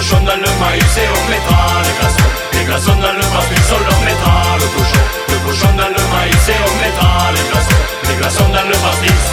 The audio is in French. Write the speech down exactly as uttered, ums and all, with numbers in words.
cochon dans le maïs et on mettra les glaçons. Les glaçons dans le pastis, on leur mettra le cochon. Le cochon dans le maïs et on mettra les glaçons. Les glaçons dans le pastis.